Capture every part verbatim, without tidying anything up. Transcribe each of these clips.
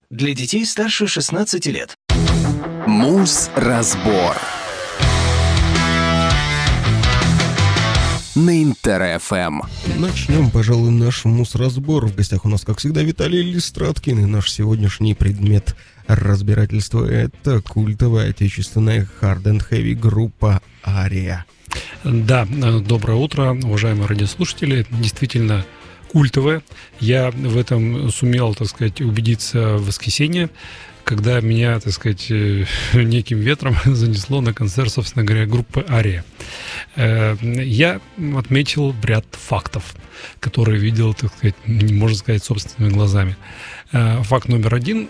Для детей старше шестнадцати лет. Муз-разбор на Интер-ФМ. Начнем, пожалуй, наш муз-разбор. В гостях у нас, как всегда, Виталий Листраткин. И наш сегодняшний предмет разбирательства — это культовая отечественная hard and heavy группа «Ария». Да, доброе утро, уважаемые радиослушатели. Действительно культовая. Я в этом сумел, так сказать, убедиться в воскресенье, когда меня, так сказать, неким ветром занесло на концерт, собственно говоря, группы «Ария». Я отметил ряд фактов, которые видел, так сказать, можно сказать, собственными глазами. Факт номер один.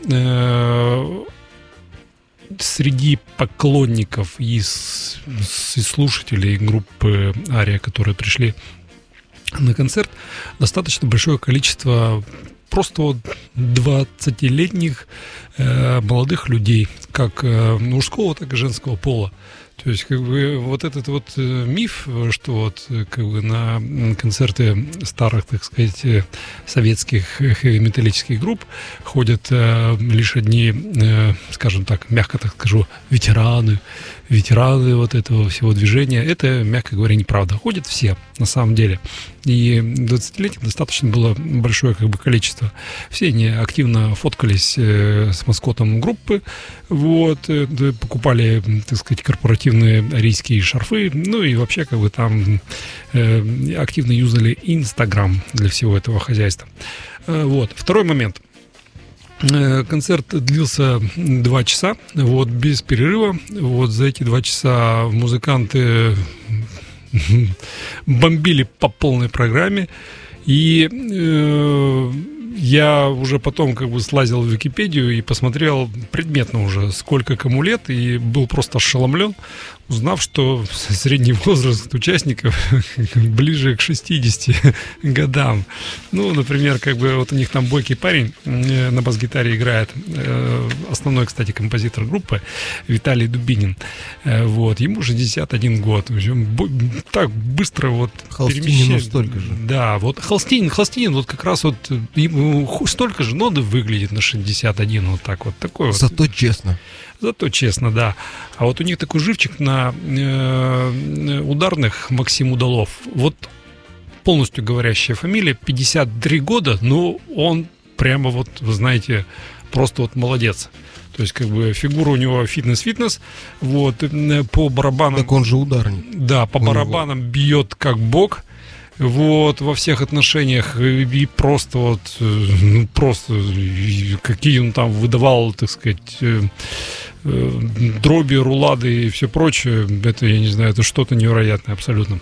Среди поклонников и слушателей группы «Ария», которые пришли на концерт, достаточно большое количество просто вот двадцатилетних э, молодых людей, как э, мужского, так и женского пола. То есть, как бы, вот этот вот э, миф, что вот, как бы, на концерты старых, так сказать, э, советских хэви-металлических групп ходят э, лишь одни, э, скажем так, мягко так скажу, ветераны, ветераны вот этого всего движения. Это, мягко говоря, неправда. Ходят все, на самом деле. И двадцатилетних достаточно было большое, как бы, количество. Все они активно фоткались э, с маскотом группы, вот, э, покупали, так сказать, корпоративные арийские шарфы, ну и вообще, как бы, там э, активно юзали Инстаграм для всего этого хозяйства. Э, вот. Второй момент. Концерт длился два часа, вот, без перерыва. Вот за эти два часа музыканты бомбили по полной программе. И э, я уже потом, как бы, слазил в Википедию и посмотрел предметно уже, сколько кому лет, и был просто ошеломлен, узнав, что средний возраст участников ближе к шестидесяти годам. Ну, например, как бы, вот у них там бойкий парень на бас-гитаре играет, основной, кстати, композитор группы, Виталий Дубинин. Вот, ему шестьдесят один год. Так быстро вот Холстинину столько же. Да, вот Холстинин, Холстинин вот как раз вот ему столько же, но да, выглядит на шестьдесят один, вот так вот. Такой Зато вот. честно. Зато честно, да. А вот у них такой живчик на э, ударных — Максим Удалов. Вот полностью говорящая фамилия, пятьдесят три года, но он прямо вот, вы знаете, просто вот молодец. То есть, как бы, фигура у него фитнес-фитнес, вот, по барабанам... Так он же ударник. Да, по барабанам бьет как бог. Вот, во всех отношениях, и просто вот, ну, просто, какие он там выдавал, так сказать, дроби, рулады и все прочее, это, я не знаю, это что-то невероятное абсолютно.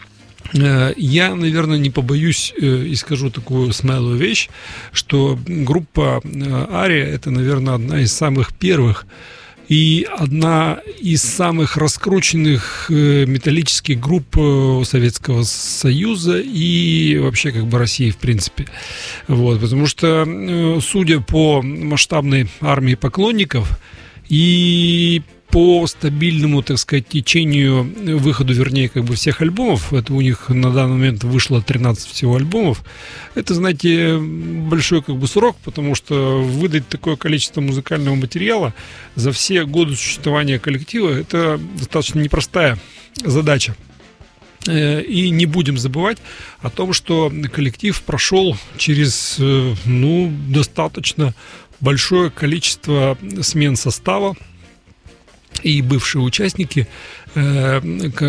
Я, наверное, не побоюсь и скажу такую смелую вещь, что группа «Ария» — это, наверное, одна из самых первых и одна из самых раскрученных металлических групп Советского Союза и вообще, как бы, России, в принципе. Вот, потому что, судя по масштабной армии поклонников и по стабильному, так сказать, течению, выходу, вернее, как бы, всех альбомов, это у них на данный момент вышло тринадцать всего альбомов, это, знаете, большой, как бы, срок, потому что выдать такое количество музыкального материала за все годы существования коллектива — это достаточно непростая задача. И не будем забывать о том, что коллектив прошел через, ну, достаточно большое количество смен состава. И бывшие участники э,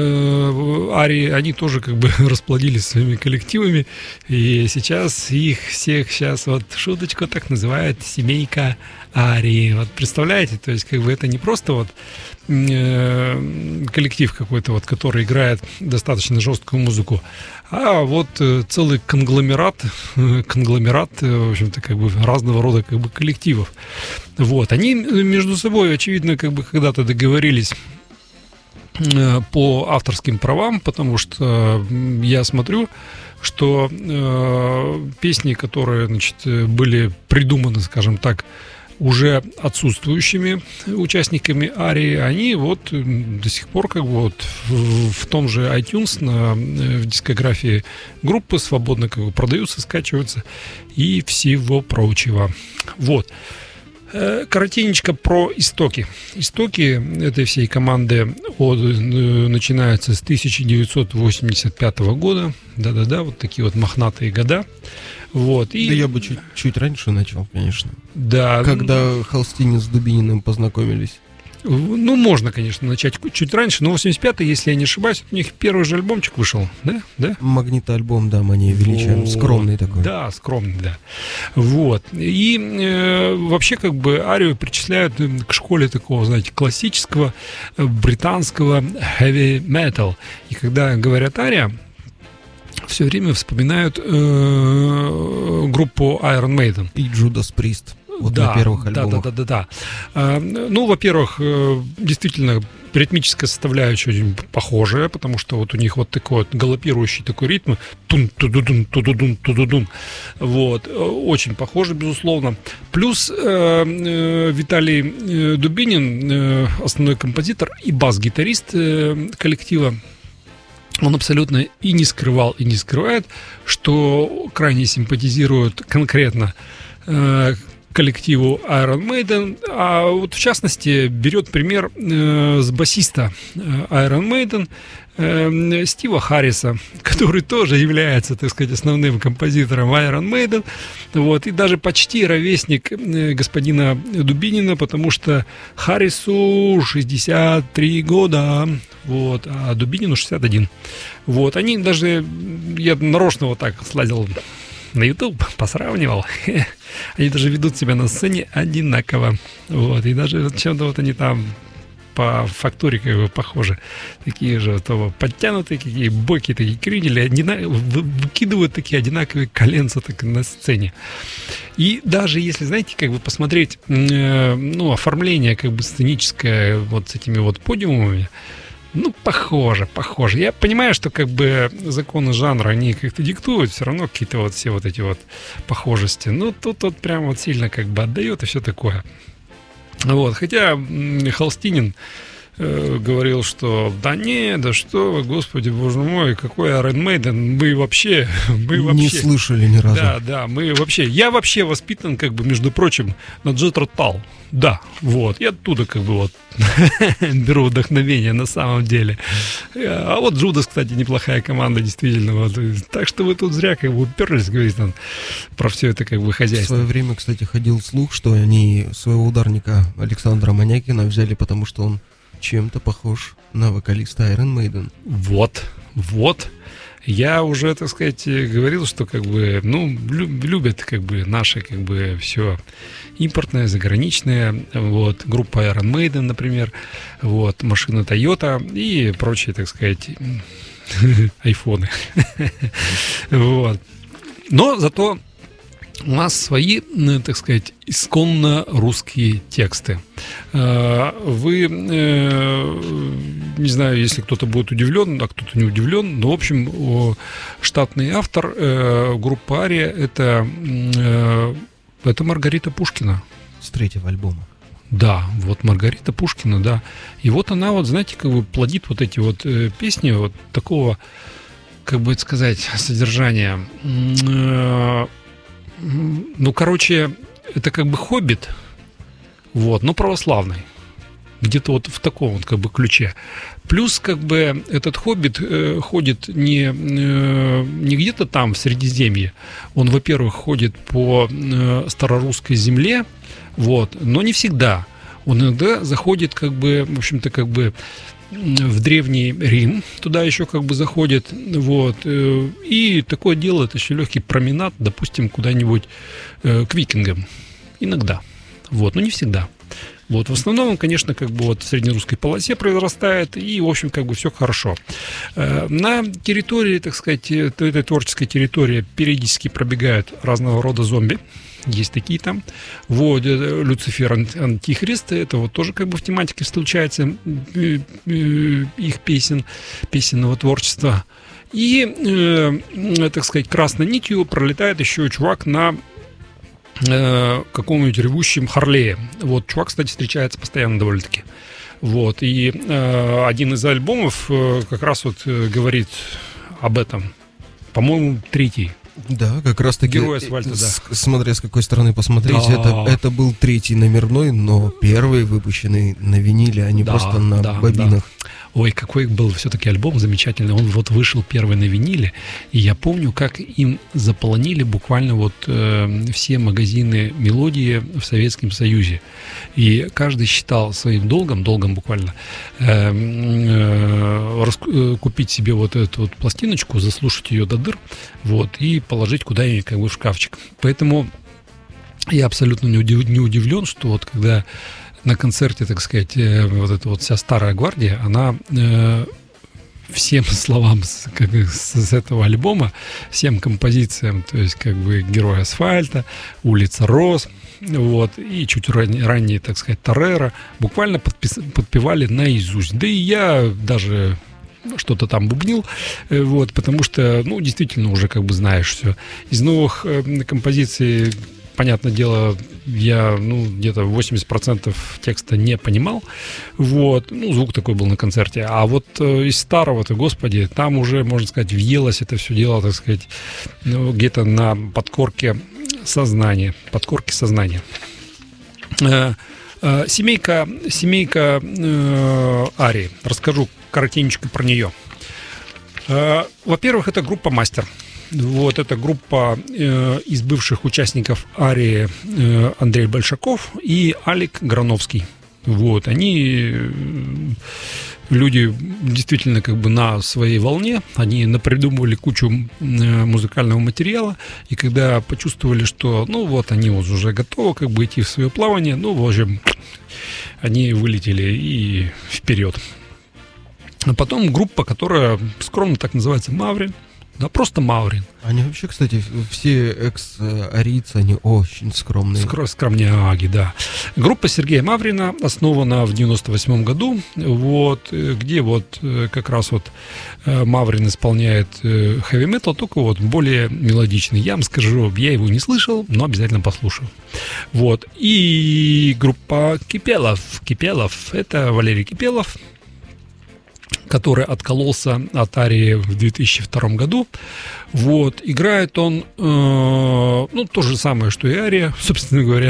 Арии, они тоже, как бы, расплодились своими коллективами. И сейчас их всех сейчас вот шуточку так называют семейка Арии. Вот представляете, то есть, как бы, это не просто вот э, коллектив какой-то, вот, который играет достаточно жесткую музыку, а вот э, целый конгломерат, э, конгломерат, э, в общем-то, как бы, разного рода, как бы, коллективов. Вот, они между собой, очевидно, как бы, когда-то договорились э, по авторским правам, потому что э, я смотрю, что э, песни, которые, значит, были придуманы, скажем так, уже отсутствующими участниками Арии, они вот до сих пор, как бы, вот в, в том же iTunes на, в дискографии группы свободно, как бы, продаются, скачиваются и всего прочего. Вот. Коротенечко про истоки. Истоки этой всей команды от, начинаются с тысяча девятьсот восемьдесят пятого года. Да-да-да, вот такие вот мохнатые года. Вот, и... Да я бы чуть, чуть раньше начал, конечно. Да. Когда Холстинин с Дубининым познакомились. Ну, можно, конечно, начать чуть раньше, но восемьдесят пятый, если я не ошибаюсь, у них первый же альбомчик вышел, да? да? Магнитоальбом, да, «Мания величия», вот. Скромный такой. Да, скромный, да. Вот. И э, вообще, как бы, Арию причисляют к школе такого, знаете, классического британского heavy metal. И когда говорят Ария, все время вспоминают э, группу Iron Maiden. И Judas Priest. Вот да, на первых альбомах. Да, да, да, да, да. Ну, во-первых, действительно, ритмическая составляющая очень похожая, потому что вот у них вот такой вот галопирующий такой ритм. Тун-ту-ду-дун, ту-ду-дун, ту-ду-дун. Вот. Очень похоже, безусловно. Плюс э, э, Виталий Дубинин, э, основной композитор и бас-гитарист э, коллектива, он абсолютно и не скрывал, и не скрывает, что крайне симпатизирует конкретно э, коллективу Iron Maiden, а вот в частности берет пример э, с басиста э, Iron Maiden э, Стива Харриса, который тоже является, так сказать, основным композитором Iron Maiden, вот, и даже почти ровесник э, господина Дубинина, потому что Харрису шестьдесят три года, вот, а Дубинину шестьдесят один. Вот, они даже, я нарочно вот так слазил на YouTube, посравнивал. Они даже ведут себя на сцене одинаково. Вот. И даже чем-то вот они там по фактуре как бы похожи. Такие же то подтянутые, какие боки, такие кренели, одина... выкидывают такие одинаковые коленца так, на сцене. И даже если, знаете, как бы посмотреть э, ну, оформление как бы сценическое вот с этими вот подиумами, ну, похоже, похоже. Я понимаю, что как бы законы жанра, они как-то диктуют все равно какие-то вот все вот эти вот похожести. Ну, тут вот прям вот сильно как бы отдает и все такое. Вот, хотя Холстинин э, говорил, что да не, да что вы, господи, боже мой, какой Iron Maiden, мы вообще, мы вообще... Не слышали ни разу. Да, да, мы вообще, я вообще воспитан, как бы, между прочим, на Джет Ротал. Да, вот, я оттуда как бы вот беру вдохновение на самом деле. А вот Джудас, кстати, неплохая команда, действительно. Вот. Так что вы тут зря как бы уперлись, говорить там, про все это как бы хозяйство. В свое время, кстати, ходил слух, что они своего ударника Александра Манякина взяли, потому что он чем-то похож на вокалиста Iron Maiden. Вот, вот. Я уже, так сказать, говорил, что как бы, ну, любят как бы наши как бы все импортное, заграничное, вот, группа Iron Maiden, например, вот, машина Toyota и прочие, так сказать, айфоны. Вот. Но зато у нас свои, так сказать, исконно русские тексты. Вы, не знаю, если кто-то будет удивлен, а кто-то не удивлен, но, в общем, штатный автор группы Ария — это, это Маргарита Пушкина. С третьего альбома. Да, вот Маргарита Пушкина, да. И вот она, вот, знаете, как бы плодит вот эти вот песни вот такого, как бы это сказать, содержания. Ну, короче, это как бы «Хоббит», вот, но православный. Где-то вот в таком вот как бы ключе. Плюс как бы этот «Хоббит» э, ходит не, э, не где-то там в Средиземье. Он, во-первых, ходит по э, старорусской земле, вот, но не всегда. Он иногда заходит как бы, в общем-то, как бы в Древний Рим, туда еще как бы заходит, вот, и такое дело, это еще легкий променад, допустим, куда-нибудь э, к викингам, иногда, вот, но не всегда, вот, в основном он, конечно, как бы вот в среднерусской полосе произрастает, и, в общем, как бы все хорошо. Э, на территории, так сказать, этой творческой территории периодически пробегают разного рода зомби. Есть такие там. Вот, Люцифер, Антихрист, это вот тоже как бы в тематике случается их песен, песенного творчества. И, э, так сказать, красной нитью пролетает еще чувак на э, каком-нибудь ревущем Харлее. Вот, чувак, кстати, встречается постоянно довольно-таки. Вот, и э, один из альбомов э, как раз вот э, говорит об этом. По-моему, третий. Да, как раз таки. Герой асфальта, да. С, смотря с какой стороны посмотреть, Да. это, это был третий номерной, но первый выпущенный на виниле, а не Да, просто на да, бобинах. да. Ой, какой был все-таки альбом замечательный. Он вот вышел первый на виниле, и я помню, как им заполонили буквально вот э, все магазины мелодии в Советском Союзе. И каждый считал своим долгом, долгом буквально, э, э, рас, э, купить себе вот эту вот пластиночку, заслушать ее до дыр, вот, и положить куда-нибудь как бы в шкафчик. Поэтому я абсолютно не, удив, не удивлен, что вот когда на концерте, так сказать, вот эта вот вся старая гвардия, она э, всем словам с, как, с, с этого альбома, всем композициям, то есть как бы «Герой асфальта», «Улица роз», вот, и чуть ранее, ранее, так сказать, «Тореро», буквально подпис, подпевали наизусть. Да и я даже что-то там бубнил, вот, потому что, ну, действительно уже как бы знаешь все. Из новых э, композиций, понятное дело, я, ну, где-то восемьдесят процентов текста не понимал, вот, ну, звук такой был на концерте, а вот э, из старого-то, господи, там уже, можно сказать, въелось это все дело, так сказать, ну, где-то на подкорке сознания, подкорке сознания. Э, э, семейка, семейка э, Арии, расскажу коротенько про нее. Э, во-первых, это группа «Мастер». Вот эта группа э, из бывших участников Арии э, Андрей Большаков и Алик Грановский. Вот, они э, люди действительно как бы на своей волне, они напридумывали кучу э, музыкального материала, и когда почувствовали, что, ну вот, они вот уже готовы как бы идти в свое плавание, ну, в общем, они вылетели и вперед. А потом группа, которая скромно так называется «Маврин». Да, просто Маврин. Они вообще, кстати, все экс-арийцы, они очень скромные. Скро- скромняги, да. Группа Сергея Маврина основана в девяносто восьмом году, вот, где вот как раз вот Маврин исполняет хэви-метал, только вот более мелодичный. Я вам скажу, я его не слышал, но обязательно послушаю. Вот. И группа Кипелов. Кипелов, это Валерий Кипелов, который откололся от Арии в две тысячи втором году. Вот. Играет он, э, ну, то же самое, что и Ария, собственно говоря.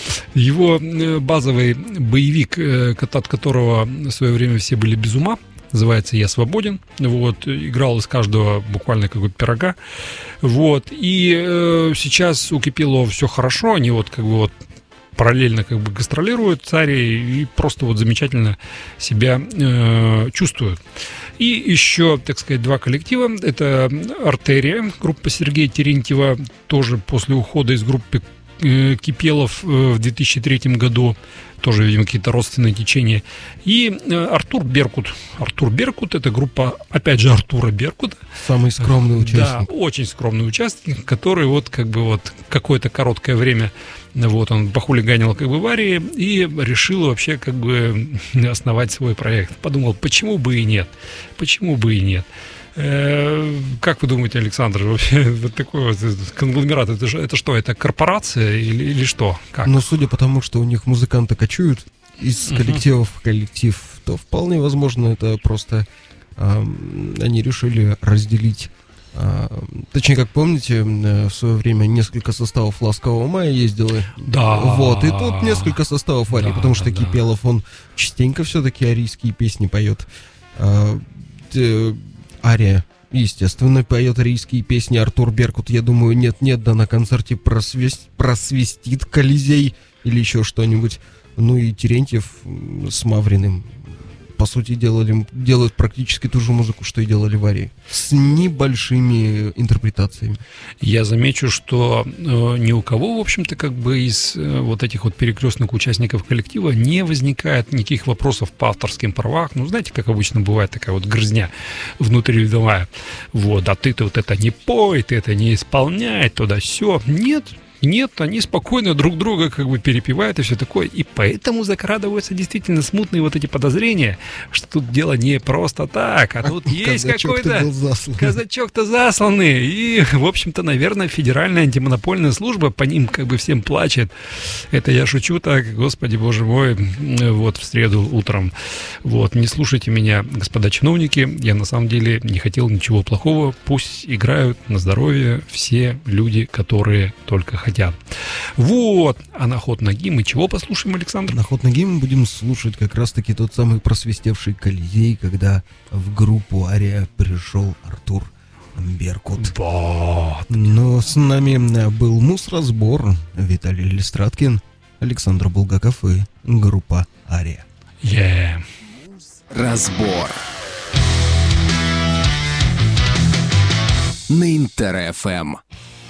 Его базовый боевик, э, от которого в свое время все были без ума, называется «Я свободен». Вот. Играл из каждого буквально как бы пирога. Вот. И э, сейчас у Кипелова все хорошо. Они вот как бы вот параллельно как бы гастролируют с Арией и просто вот замечательно себя э, чувствуют. И еще, так сказать, два коллектива. Это «Артерия», группа Сергея Терентьева, тоже после ухода из группы э, Кипелов э, в две тысячи третьем году, тоже, видимо, какие-то родственные течения. И э, Артур Беркут. Артур Беркут — это группа, опять же, Артура Беркута. Самый скромный участник. Да, очень скромный участник, который вот как бы вот какое-то короткое время вот он похулиганил как бы в Арии и решил вообще как бы основать свой проект. Подумал, почему бы и нет? Почему бы и нет? Э-э- как вы думаете, Александр, вообще вот такой вот конгломерат, это, же, это что, это корпорация или, или что? Как? Ну, судя по тому, что у них музыканты кочуют из коллектива в коллектив, то вполне возможно это просто э, они решили разделить. Точнее, как помните, в свое время несколько составов «Ласкового мая» ездило. Да. Вот, и тут несколько составов Арии, да, потому что да, Кипелов, он частенько все-таки арийские песни поет. Ария, естественно, поет арийские песни. Артур Беркут, я думаю, нет-нет, да на концерте просвест... просвистит Колизей или еще что-нибудь. Ну и Терентьев с Мавриным, по сути, делали, делают практически ту же музыку, что и делали в Арии, с небольшими интерпретациями. Я замечу, что э, ни у кого, в общем-то, как бы из э, вот этих вот перекрестных участников коллектива не возникает никаких вопросов по авторским правам. Ну, знаете, как обычно бывает такая вот грызня внутривидовая. Вот, а ты-то вот это не пой, ты это не исполняй, туда все. Нет. Нет, они спокойно друг друга как бы перепевают и все такое. И поэтому закрадываются действительно смутные вот эти подозрения, что тут дело не просто так, а тут есть какой-то казачок-то засланный. И, в общем-то, наверное, Федеральная антимонопольная служба по ним как бы всем плачет. Это я шучу так, господи, боже мой, вот в среду утром. Вот, не слушайте меня, господа чиновники, я на самом деле не хотел ничего плохого. Пусть играют на здоровье все люди, которые только хотят. Хотят. Вот, а на ход ноги мы чего послушаем, Александр? На ход ноги мы будем слушать как раз-таки тот самый просвистевший Колизей, когда в группу Ария пришел Артур Беркут. Вот. Но с нами был Мусразбор, Виталий Листраткин, Александр Булгаков и группа Ария. Yeah. Разбор на Интер-эф эм.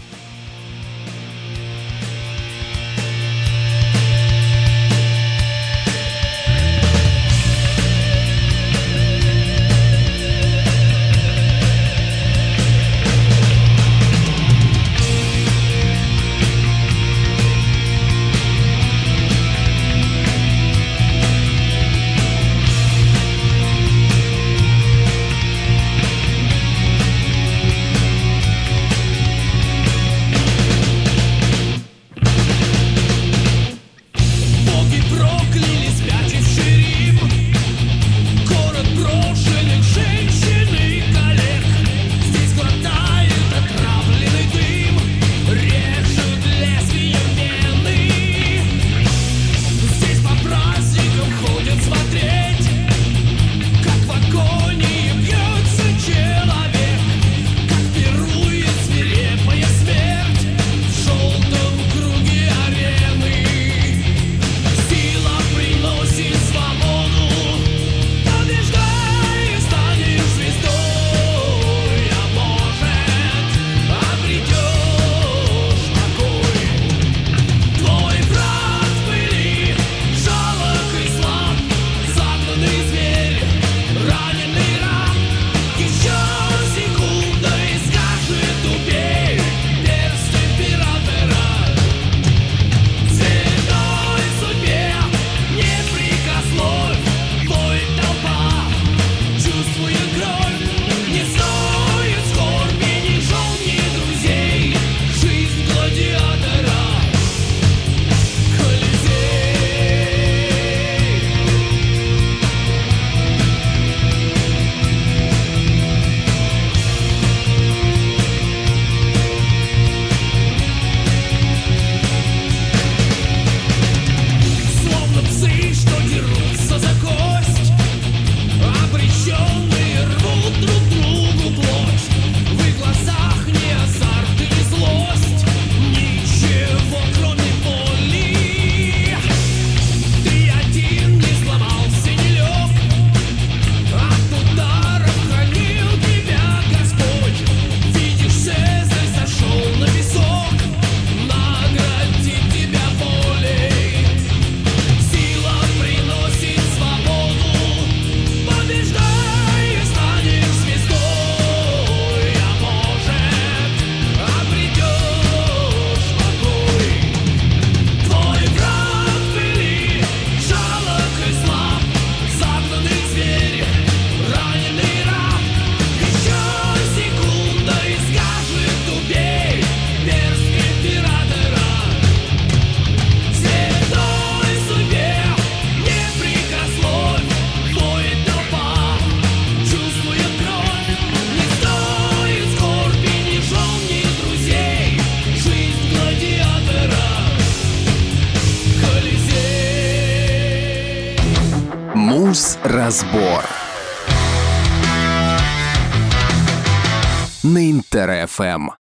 Разбор на Интер-эф эм.